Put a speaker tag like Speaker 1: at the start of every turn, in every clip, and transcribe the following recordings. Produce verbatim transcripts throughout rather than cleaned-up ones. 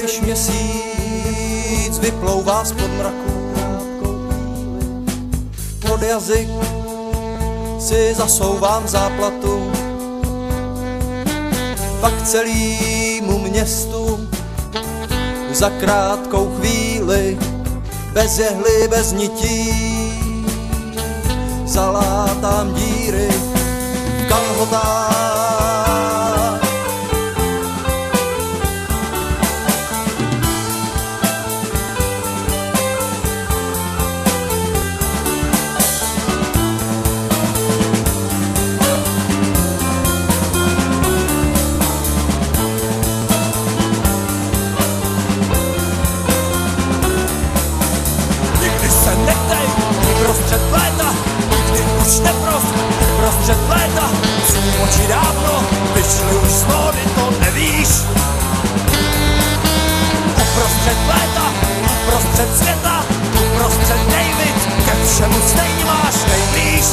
Speaker 1: Když měsíc vyplouvá spod mraku, pod jazyk si zasouvám záplatu, pak celému městu za krátkou chvíli, bez jehly, bez nití, zalátám díry v kalhotách. Prostřed léta, nikdy už neprost, prostřed léta, svým oči dávno, vyšli už z módy, to nevíš. Uprostřed léta, uprostřed světa, uprostřed David, ke všemu stejně máš nejblíž.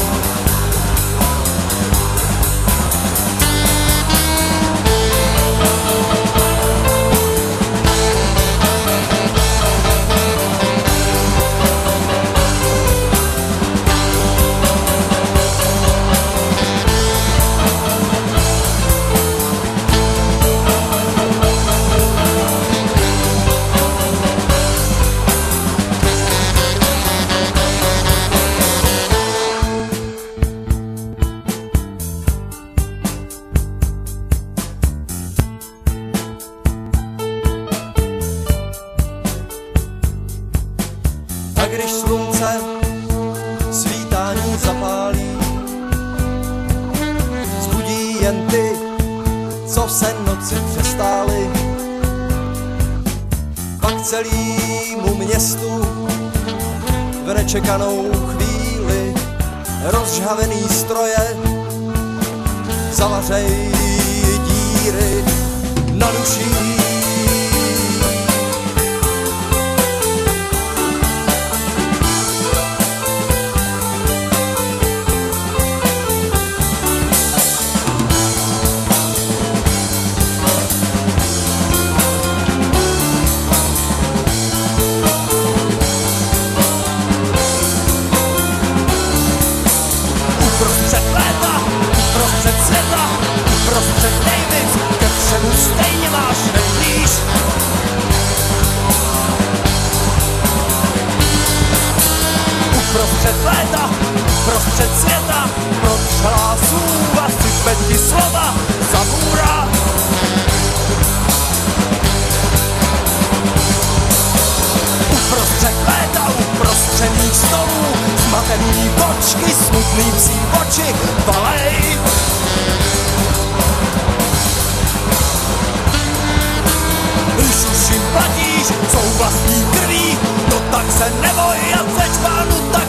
Speaker 1: A když slunce svítání zapálí, zbudí jen ty, co se noci přestály, pak celému městu v nečekanou chvíli rozžhavený stroje zavařej díry na duší. Prostřed David, ke všemu stejně máš nejblíž. Uprostřed léta, uprostřed světa, protřelá slůva, sype ti slova zabůrá. Uprostřed léta, uprostřených stolů, zmatený kočky, smutný psí oči, valej. Když už jim platíš, jsou vlastní krví, no tak se neboj a zeď pánu tak